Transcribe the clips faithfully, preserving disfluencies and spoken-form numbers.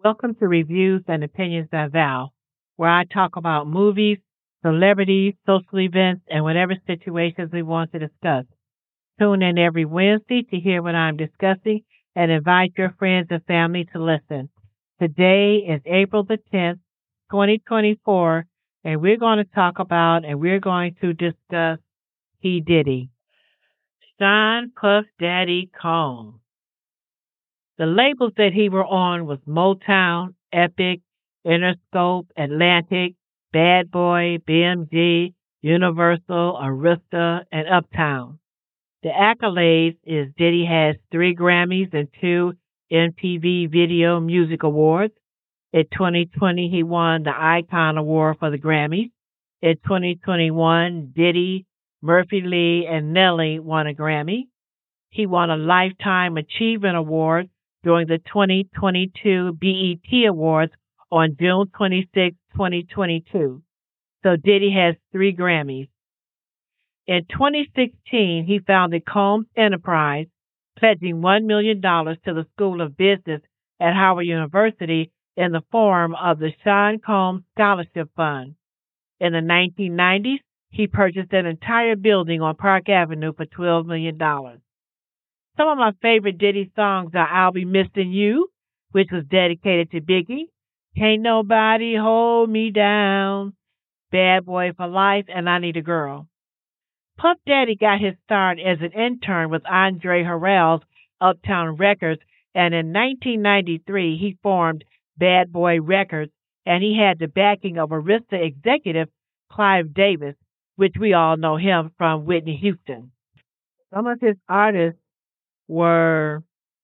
Welcome to Reviews and Opinions by Val, where I talk about movies, celebrities, social events, and whatever situations we want to discuss. Tune in every Wednesday to hear what I'm discussing and invite your friends and family to listen. Today is April the tenth, twenty twenty-four, and we're going to talk about and we're going to discuss P. Diddy. Sean Puff Daddy Combs. The labels that he were on was Motown, Epic, Interscope, Atlantic, Bad Boy, B M G, Universal, Arista, and Uptown. The accolades is Diddy has three Grammys and two M T V Video Music Awards. In twenty twenty, he won the Icon Award for the Grammys. In twenty twenty-one, Diddy, Murphy Lee, and Nelly won a Grammy. He won a Lifetime Achievement Award during the twenty twenty-two B E T Awards on June twenty-sixth, twenty twenty-two. So Diddy has three Grammys. In twenty sixteen, he founded Combs Enterprise, pledging one million dollars to the School of Business at Howard University in the form of the Sean Combs Scholarship Fund. In the nineteen nineties, he purchased an entire building on Park Avenue for twelve million dollars. Some of my favorite Diddy songs are I'll Be Missing You, which was dedicated to Biggie, Can't Nobody Hold Me Down, Bad Boy for Life, and I Need a Girl. Puff Daddy got his start as an intern with Andre Harrell's Uptown Records, and in nineteen ninety-three he formed Bad Boy Records, and he had the backing of Arista executive Clive Davis, which we all know him from Whitney Houston. Some of his artists were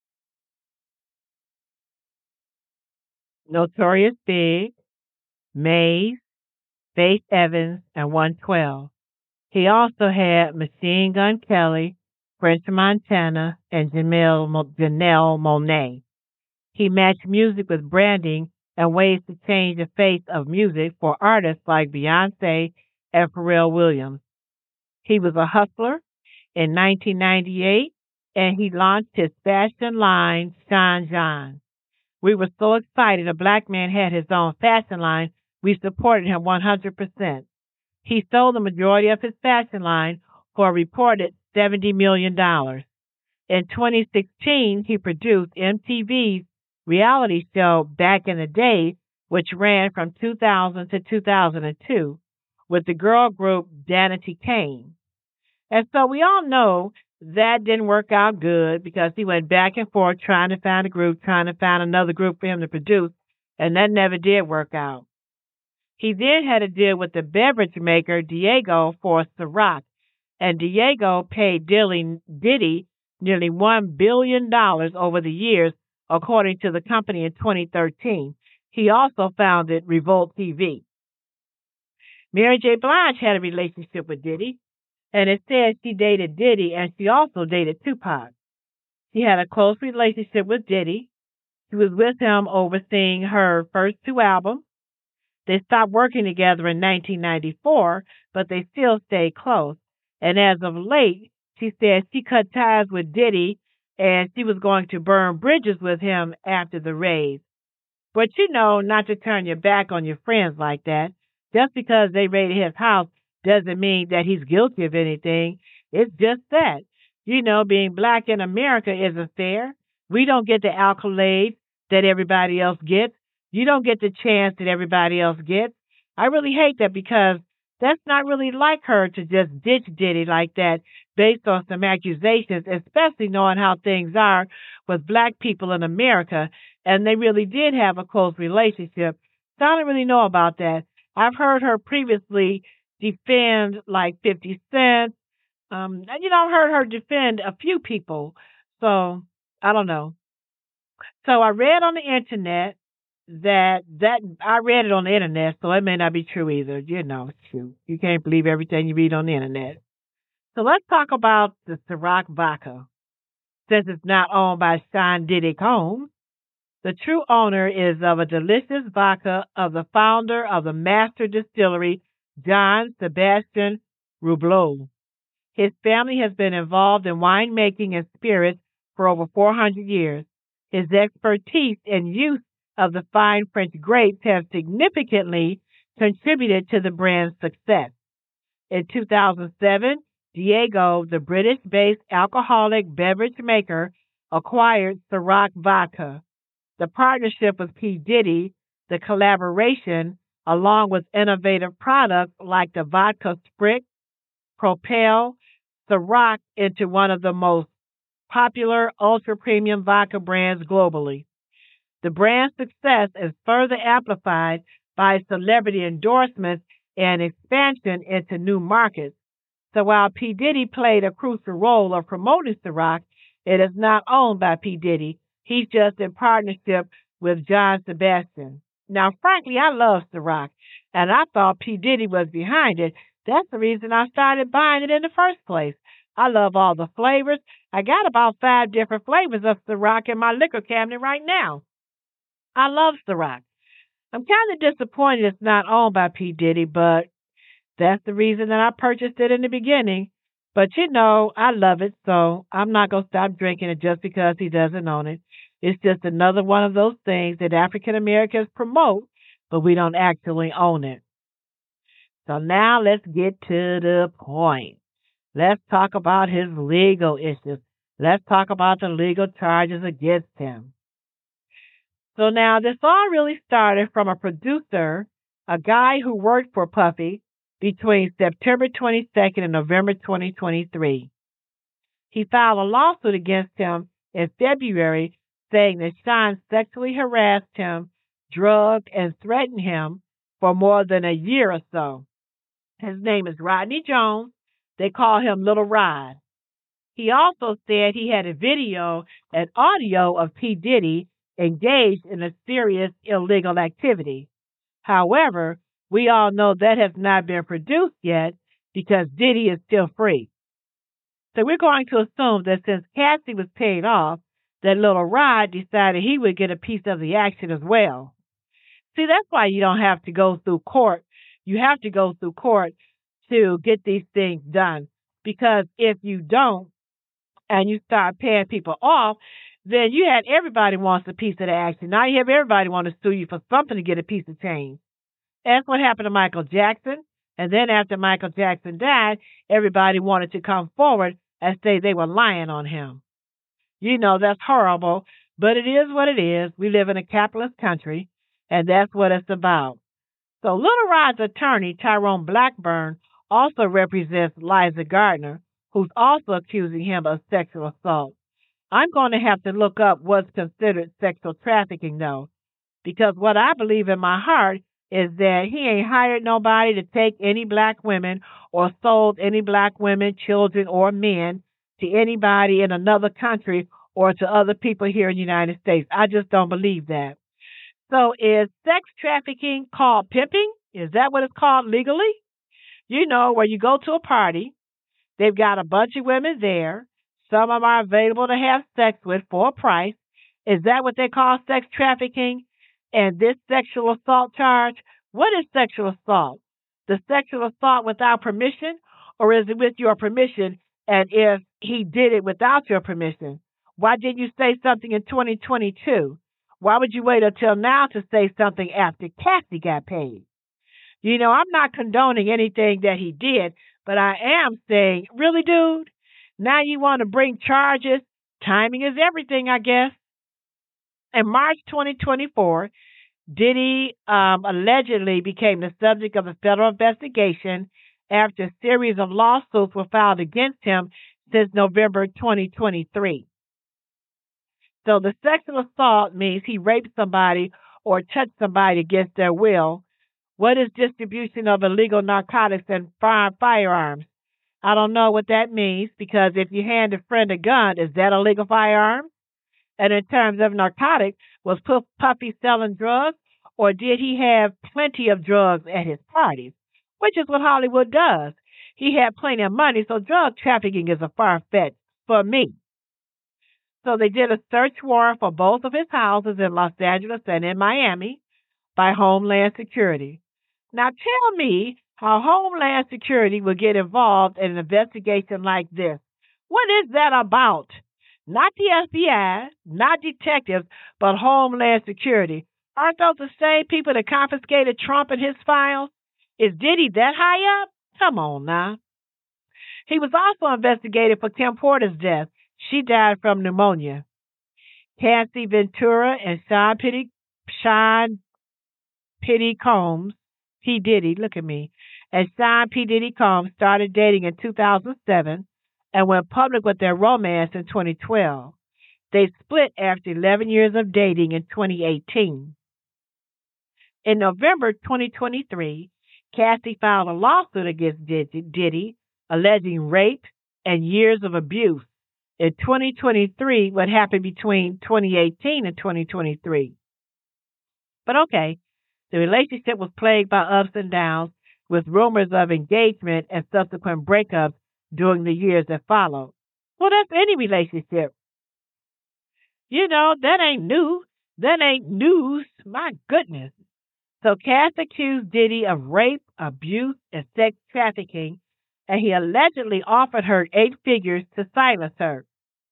Notorious Big, Maze, Faith Evans, and one twelve. He also had Machine Gun Kelly, French Montana, and Janelle, Janelle Monáe. He matched music with branding and ways to change the face of music for artists like Beyonce and Pharrell Williams. He was a hustler in nineteen ninety-eight, and he launched his fashion line, Sean John. We were so excited a black man had his own fashion line, we supported him one hundred percent. He sold the majority of his fashion line for a reported seventy million dollars. In twenty sixteen, he produced M T V's reality show Back in the Day, which ran from two thousand to two thousand two, with the girl group Danity Kane. And so we all know that didn't work out good because he went back and forth trying to find a group, trying to find another group for him to produce, and that never did work out. He then had a deal with the beverage maker Diageo for Ciroc, and Diageo paid Diddy nearly one billion dollars over the years, according to the company in twenty thirteen. He also founded Revolt T V. Mary J. Blige had a relationship with Diddy, and it says she dated Diddy and she also dated Tupac. She had a close relationship with Diddy. She was with him overseeing her first two albums. They stopped working together in nineteen ninety-four, but they still stayed close. And as of late, she said she cut ties with Diddy and she was going to burn bridges with him after the raid. But you know, not to turn your back on your friends like that. Just because they raided his house doesn't mean that he's guilty of anything. It's just that. You know, being black in America isn't fair. We don't get the accolades that everybody else gets. You don't get the chance that everybody else gets. I really hate that because that's not really like her to just ditch Diddy like that based on some accusations, especially knowing how things are with black people in America. And they really did have a close relationship. So I don't really know about that. I've heard her previously defend like fifty Cent. Um, you know, I've heard her defend a few people. So I don't know. So I read on the internet that that I read it on the internet, so it may not be true either. You know, it's true. You can't believe everything you read on the internet. So let's talk about the Ciroc vodka. Since it's not owned by Sean Diddy Combs, the true owner is of a delicious vodka of the founder of the master distillery, John Sebastian Rubleau. His family has been involved in winemaking and spirits for over four hundred years. His expertise and use of the fine French grapes have significantly contributed to the brand's success. In two thousand seven, Diageo, the British-based alcoholic beverage maker, acquired Ciroc Vodka. The partnership with P. Diddy, the collaboration, along with innovative products like the vodka Spritz, propel Ciroc into one of the most popular ultra-premium vodka brands globally. The brand's success is further amplified by celebrity endorsements and expansion into new markets. So while P. Diddy played a crucial role of promoting Ciroc, it is not owned by P. Diddy. He's just in partnership with John Sebastian. Now, frankly, I love Ciroc, and I thought P. Diddy was behind it. That's the reason I started buying it in the first place. I love all the flavors. I got about five different flavors of Ciroc in my liquor cabinet right now. I love Ciroc. I'm kind of disappointed it's not owned by P. Diddy, but that's the reason that I purchased it in the beginning. But you know, I love it, so I'm not going to stop drinking it just because he doesn't own it. It's just another one of those things that African Americans promote, but we don't actually own it. So now let's get to the point. Let's talk about his legal issues. Let's talk about the legal charges against him. So now this all really started from a producer, a guy who worked for Puffy between September twenty-second and November twenty twenty-three. He filed a lawsuit against him in February saying that Sean sexually harassed him, drugged, and threatened him for more than a year or so. His name is Rodney Jones. They call him Little Rod. He also said he had a video and audio of P. Diddy engaged in a serious illegal activity. However, we all know that has not been produced yet because Diddy is still free. So we're going to assume that since Cassie was paid off, that Little Rod decided he would get a piece of the action as well. See, that's why you don't have to go through court. You have to go through court to get these things done. Because if you don't, and you start paying people off, then you had everybody wants a piece of the action. Now you have everybody want to sue you for something to get a piece of change. That's what happened to Michael Jackson. And then after Michael Jackson died, everybody wanted to come forward and say they were lying on him. You know, that's horrible, but it is what it is. We live in a capitalist country, and that's what it's about. So Little Rod's attorney, Tyrone Blackburn, also represents Liza Gardner, who's also accusing him of sexual assault. I'm going to have to look up what's considered sexual trafficking, though, because what I believe in my heart is that he ain't hired nobody to take any black women or sold any black women, children, or men to anybody in another country or to other people here in the United States. I just don't believe that. So is sex trafficking called pimping? Is that what it's called legally? You know, where you go to a party, they've got a bunch of women there. Some of them are available to have sex with for a price. Is that what they call sex trafficking? And this sexual assault charge? What is sexual assault? The sexual assault without permission? Or is it with your permission? And if he did it without your permission, why didn't you say something in twenty twenty-two? Why would you wait until now to say something after Cassie got paid? You know, I'm not condoning anything that he did, but I am saying, really, dude? Now you want to bring charges? Timing is everything, I guess. In March twenty twenty-four, Diddy um, allegedly became the subject of a federal investigation after a series of lawsuits were filed against him since November twenty twenty-three. So the sexual assault means he raped somebody or touched somebody against their will. What is distribution of illegal narcotics and firearms? I don't know what that means, because if you hand a friend a gun, is that a legal firearm? And in terms of narcotics, was Puffy selling drugs, or did he have plenty of drugs at his parties? Which is what Hollywood does. He had plenty of money, so drug trafficking is a far-fetched for me. So they did a search warrant for both of his houses in Los Angeles and in Miami by Homeland Security. Now tell me how Homeland Security will get involved in an investigation like this. What is that about? Not the F B I, not detectives, but Homeland Security. Aren't those the same people that confiscated Trump and his files? Is Diddy that high up? Come on now. He was also investigated for Kim Porter's death. She died from pneumonia. Cassie Ventura and Sean Pitty, Sean Pitty Combs, P. Diddy, look at me, and Sean P. Diddy Combs started dating in two thousand seven and went public with their romance in twenty twelve. They split after eleven years of dating in twenty eighteen. In November twenty twenty-three, Cassie filed a lawsuit against Diddy, alleging rape and years of abuse. In twenty twenty-three, what happened between twenty eighteen and twenty twenty-three. But okay, the relationship was plagued by ups and downs, with rumors of engagement and subsequent breakups during the years that followed. Well, that's any relationship. You know, that ain't new. That ain't news. My goodness. So Cass accused Diddy of rape, abuse, and sex trafficking, and he allegedly offered her eight figures to silence her.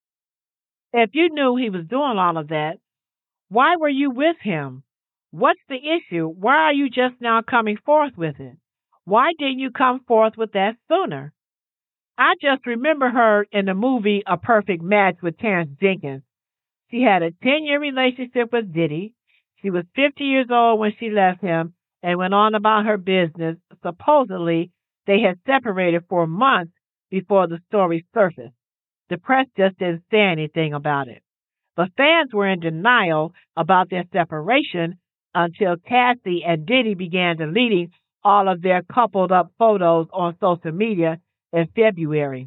If you knew he was doing all of that, why were you with him? What's the issue? Why are you just now coming forth with it? Why didn't you come forth with that sooner? I just remember her in the movie A Perfect Match with Terrence Jenkins. She had a ten-year relationship with Diddy. She was fifty years old when she left him and went on about her business. Supposedly, they had separated for months before the story surfaced. The press just didn't say anything about it. But fans were in denial about their separation until Cassie and Diddy began deleting all of their coupled up photos on social media in February.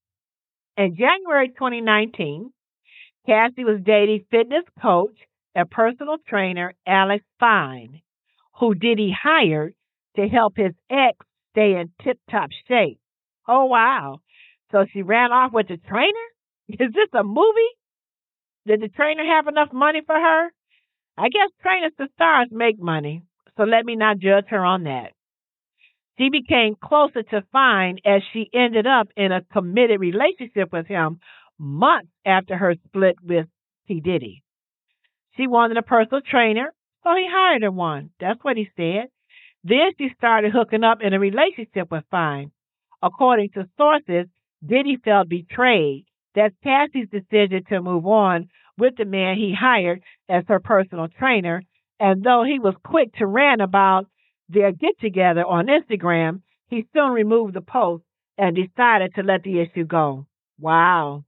In January twenty nineteen, Cassie was dating fitness coach and personal trainer Alex Fine, who Diddy hired to help his ex stay in tip-top shape. Oh, wow. So she ran off with the trainer? Is this a movie? Did the trainer have enough money for her? I guess trainers to stars make money, so let me not judge her on that. She became closer to Fine as she ended up in a committed relationship with him months after her split with P. Diddy. She wanted a personal trainer, so he hired her one. That's what he said. Then she started hooking up in a relationship with Fine. According to sources, Diddy felt betrayed. That's Cassie's decision to move on with the man he hired as her personal trainer, and though he was quick to rant about their get-together on Instagram, he soon removed the post and decided to let the issue go. Wow.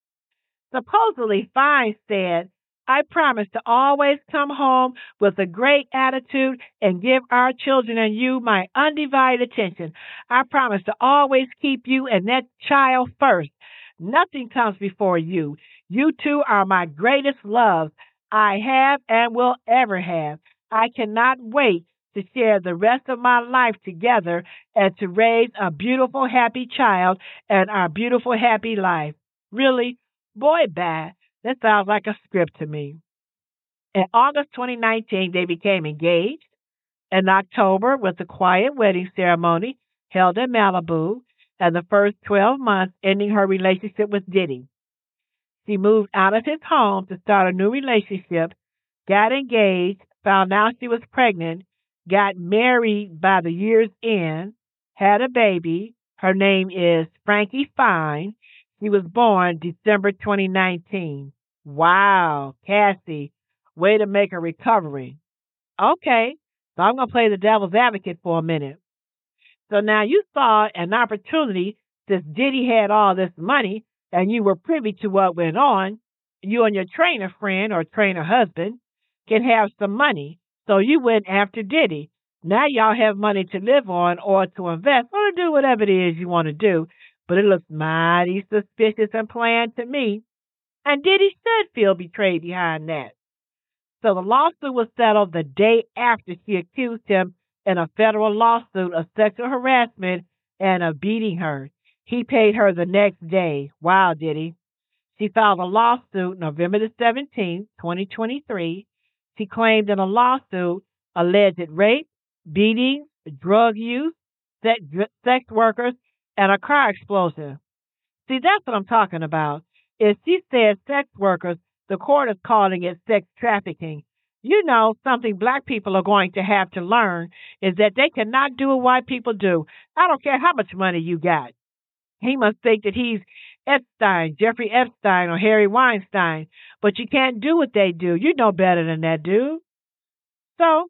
Supposedly, Fine said, I promise to always come home with a great attitude and give our children and you my undivided attention. I promise to always keep you and that child first. Nothing comes before you. You two are my greatest loves I have and will ever have. I cannot wait to share the rest of my life together and to raise a beautiful, happy child and our beautiful, happy life. Really? Boy, bad. That sounds like a script to me. In August twenty nineteen, they became engaged. In October, with a quiet wedding ceremony held in Malibu, and the first twelve months ending her relationship with Diddy. She moved out of his home to start a new relationship, got engaged, found out she was pregnant, got married by the year's end, had a baby. Her name is Frankie Fine. She was born December twenty nineteen. Wow, Cassie, way to make a recovery. Okay, so I'm going to play the devil's advocate for a minute. So now you saw an opportunity since Diddy had all this money and you were privy to what went on. You and your trainer friend or trainer husband can have some money. So you went after Diddy. Now y'all have money to live on or to invest or to do whatever it is you want to do. But it looks mighty suspicious and planned to me. And Diddy should feel betrayed behind that. So the lawsuit was settled the day after she accused him in a federal lawsuit of sexual harassment and of beating her. He paid her the next day. Wow, Diddy. She filed a lawsuit November the seventeenth, twenty twenty-three. She claimed in a lawsuit alleged rape, beating, drug use, sex, sex workers, and a car explosion. See, that's what I'm talking about. If she said sex workers, the court is calling it sex trafficking. You know, something black people are going to have to learn is that they cannot do what white people do. I don't care how much money you got. He must think that he's Epstein, Jeffrey Epstein, or Harry Weinstein, but you can't do what they do. You know better than that, dude. So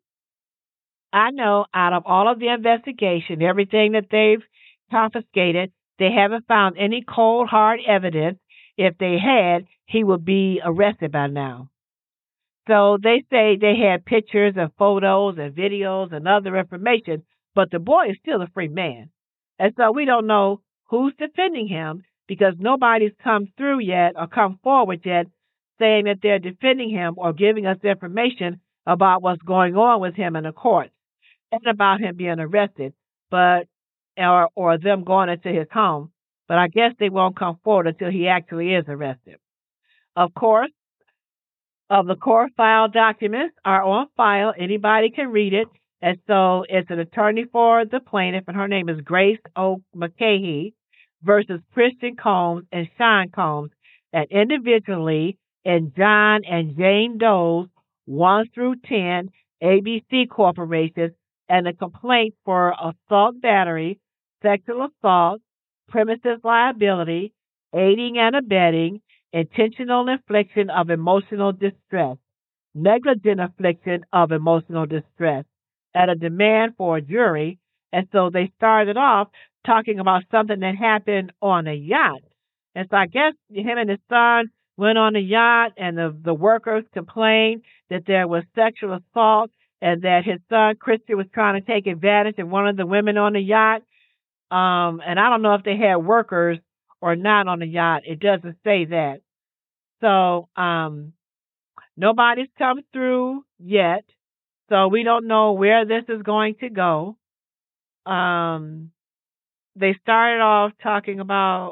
I know out of all of the investigation, everything that they've confiscated, they haven't found any cold, hard evidence. If they had, he would be arrested by now. So they say they had pictures and photos and videos and other information, but the boy is still a free man. And so we don't know who's defending him because nobody's come through yet or come forward yet saying that they're defending him or giving us information about what's going on with him in the courts and about him being arrested, but or or them going into his home. But I guess they won't come forward until he actually is arrested. Of course, of the court file documents are on file. Anybody can read it. And so it's an attorney for the plaintiff, and her name is Grace O. McCahey versus Christian Combs and Sean Combs, and individually in John and Jane Doe's one through ten A B C corporations, and a complaint for assault battery, sexual assault, premises liability, aiding and abetting, intentional infliction of emotional distress, negligent infliction of emotional distress, and a demand for a jury. And so they started off talking about something that happened on a yacht. And so I guess him and his son went on a yacht, and the, the workers complained that there was sexual assault and that his son, Christian, was trying to take advantage of one of the women on the yacht. Um, and I don't know if they had workers or not on the yacht. It doesn't say that. So um, nobody's come through yet. So we don't know where this is going to go. Um, they started off talking about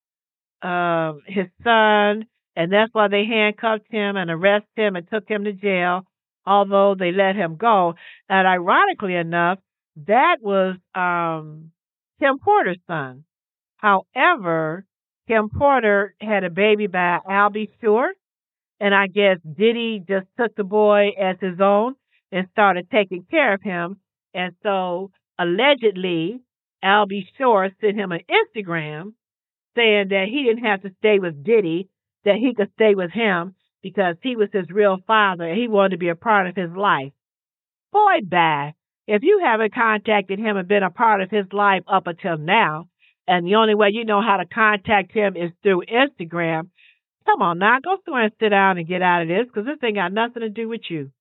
uh, his son, and that's why they handcuffed him and arrested him and took him to jail, although they let him go. And ironically enough, that was um, Kim Porter's son. However, Kim Porter had a baby by Albie Shore, and I guess Diddy just took the boy as his own and started taking care of him. And so allegedly, Albie Shore sent him an Instagram saying that he didn't have to stay with Diddy, that he could stay with him because he was his real father and he wanted to be a part of his life. Boy, bye. If you haven't contacted him and been a part of his life up until now, and the only way you know how to contact him is through Instagram, come on now, go somewhere and sit down and get out of this because this ain't got nothing to do with you.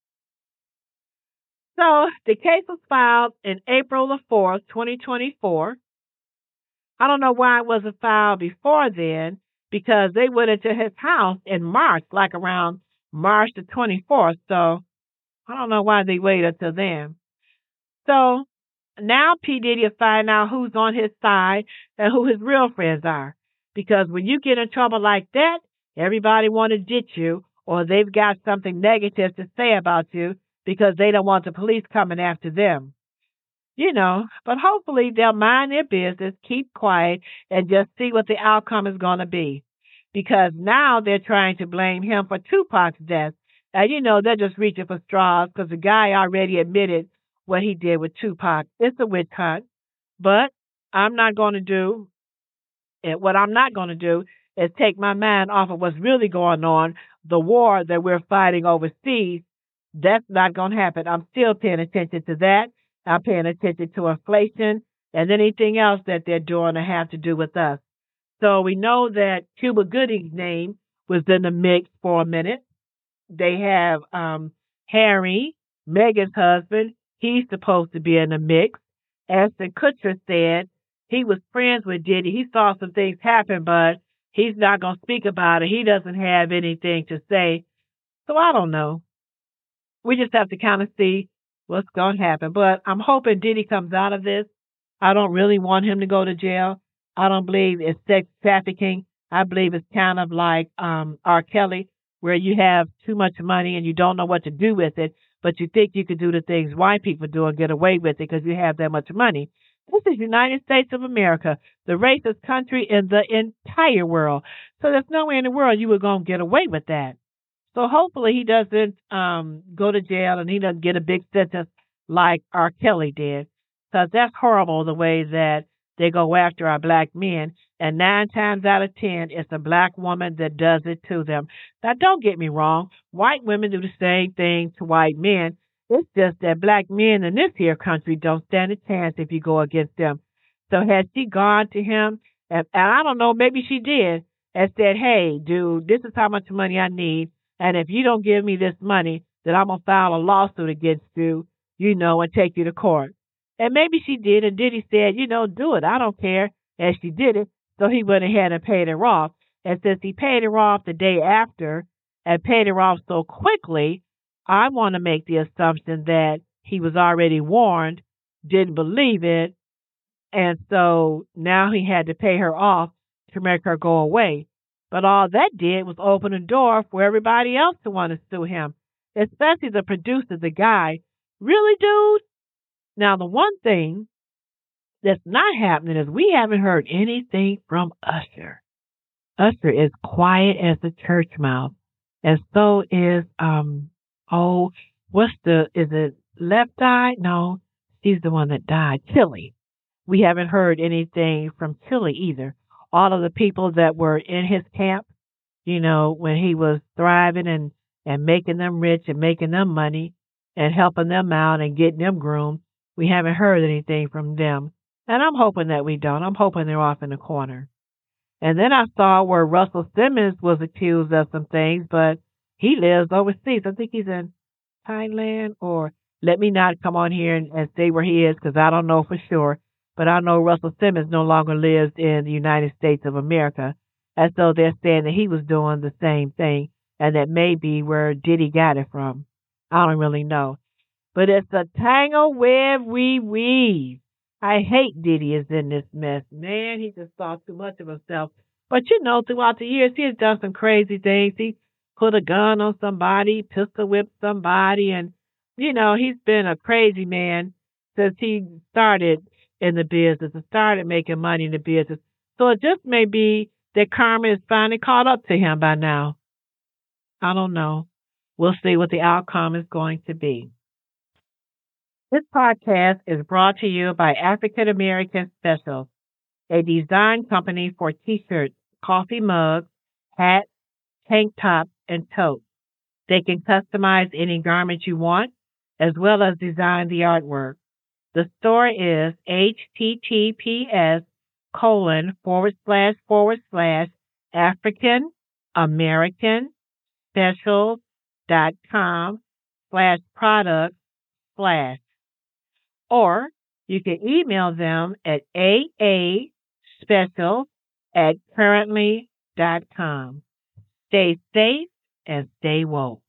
So the case was filed in April the fourth, twenty twenty-four. I don't know why it wasn't filed before then because they went into his house in March, like around March the twenty-fourth. So I don't know why they waited until then. So now P. Diddy is finding out who's on his side and who his real friends are. Because when you get in trouble like that, everybody want to ditch you or they've got something negative to say about you because they don't want the police coming after them. You know, but hopefully they'll mind their business, keep quiet, and just see what the outcome is going to be. Because now they're trying to blame him for Tupac's death. And, you know, they're just reaching for straws because the guy already admitted what he did with Tupac. It's a witch hunt. But I'm not going to do, and what I'm not going to do is take my mind off of what's really going on, the war that we're fighting overseas. That's not going to happen. I'm still paying attention to that. I'm paying attention to inflation and anything else that they're doing to have to do with us. So we know that Cuba Gooding's name was in the mix for a minute. They have um, Harry, Meghan's husband. He's supposed to be in the mix. Ashton Kutcher said he was friends with Diddy. He saw some things happen, but he's not going to speak about it. He doesn't have anything to say. So I don't know. We just have to kind of see what's going to happen. But I'm hoping Diddy comes out of this. I don't really want him to go to jail. I don't believe it's sex trafficking. I believe it's kind of like um, R. Kelly, where you have too much money and you don't know what to do with it, but you think you could do the things white people do and get away with it because you have that much money. This is United States of America, the racist country in the entire world. So there's no way in the world you were going to get away with that. So hopefully he doesn't um go to jail and he doesn't get a big sentence like R. Kelly did. Because that's horrible the way that they go after our black men. And nine times out of ten, it's a black woman that does it to them. Now, don't get me wrong. White women do the same thing to white men. It's just that black men in this here country don't stand a chance if you go against them. So had she gone to him, and, and I don't know, maybe she did, and said, hey, dude, this is how much money I need. And if you don't give me this money, then I'm going to file a lawsuit against you, you know, and take you to court. And maybe she did, and Diddy said, you know, do it. I don't care. And she did it. So he went ahead and paid her off. And since he paid her off the day after and paid her off so quickly, I want to make the assumption that he was already warned, didn't believe it, and so now he had to pay her off to make her go away. But all that did was open a door for everybody else to want to sue him, especially the producer, the guy. Really, dude? Now, the one thing that's not happening is we haven't heard anything from Usher. Usher is quiet as a church mouse, and so is, um, oh, what's the, is it Left Eye? No, she's the one that died. Chili. We haven't heard anything from Chili either. All of the people that were in his camp, you know, when he was thriving and, and making them rich and making them money and helping them out and getting them groomed, we haven't heard anything from them. And I'm hoping that we don't. I'm hoping they're off in the corner. And then I saw where Russell Simmons was accused of some things, but he lives overseas. I think he's in Thailand, or let me not come on here and, and say where he is because I don't know for sure. But I know Russell Simmons no longer lives in the United States of America. And so they're saying that he was doing the same thing, and that may be where Diddy got it from. I don't really know. But it's a tangle web we weave. I hate Diddy is in this mess. Man, he just thought too much of himself. But you know, throughout the years, he has done some crazy things. He put a gun on somebody, pistol whipped somebody, and, you know, he's been a crazy man since he started in the business and started making money in the business. So it just may be that karma is finally caught up to him by now. I don't know. We'll see what the outcome is going to be. This podcast is brought to you by African American Specials, a design company for t-shirts, coffee mugs, hats, tank tops, and totes. They can customize any garment you want, as well as design the artwork. The store is https colon forward slash forward slash African American Specials dot com slash product slash. Or you can email them at aaspecials at currently dot com. Stay safe and stay woke.